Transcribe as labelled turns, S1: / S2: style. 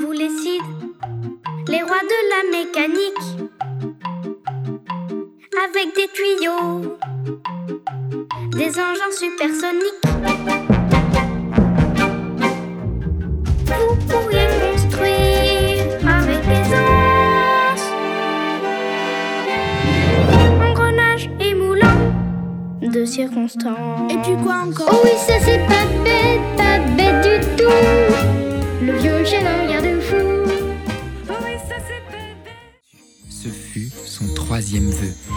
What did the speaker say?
S1: tous les Sid, les rois de la mécanique, avec des tuyaux, des engins supersoniques. Vous pourriez construire avec aisance engrenages et moulins de circonstances.
S2: Et puis quoi encore?
S1: Oh oui, ça c'est pas bête du tout. Le vieux chien d'un garde-fou.
S3: Ce fut son 3e vœu.